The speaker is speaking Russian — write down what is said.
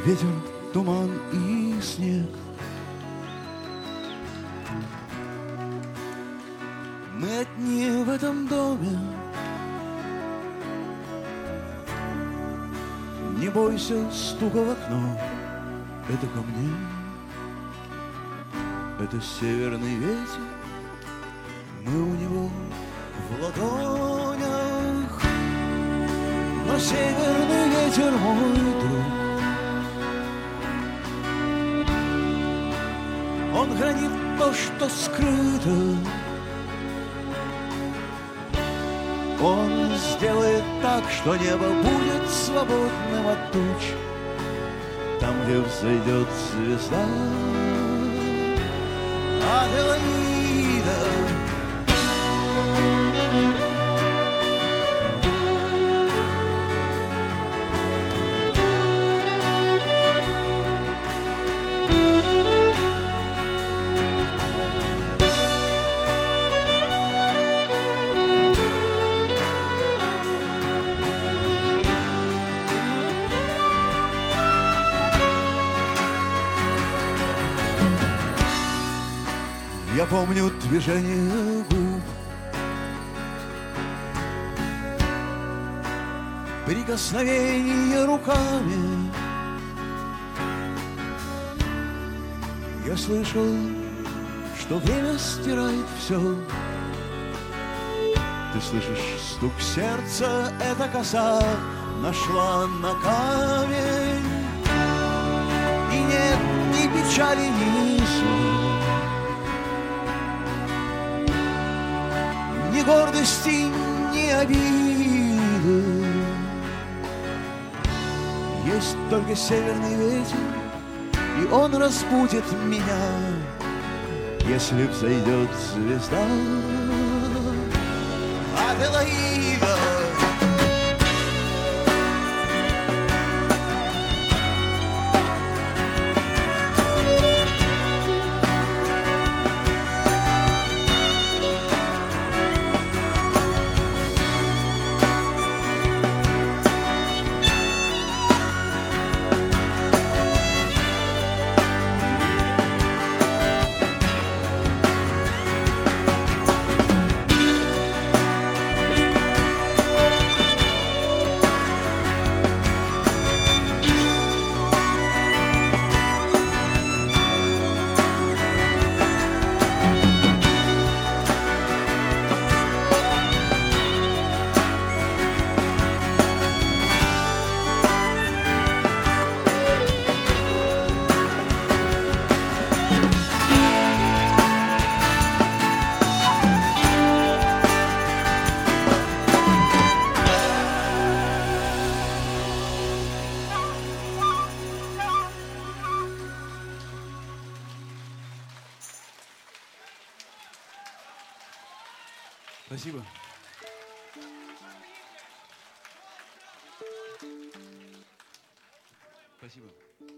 ветер, туман и снег. Мы одни в этом доме. Не бойся стука в окно, это ко мне. Это северный ветер, мы у него в ладонях. Но северный ветер, мой друг, он хранит то, что скрыто. Он сделает так, что небо будет свободным от туч, там, где взойдет звезда Аделаида. Я помню движение губ, прикосновение руками. Я слышал, что время стирает все. Ты слышишь стук сердца, эта коса нашла на камень. И нет ни печали, ни слез, ни гордости, ни обиды. Есть только северный ветер, и он разбудит меня, если взойдет звезда Аделаида. Спасибо. Спасибо.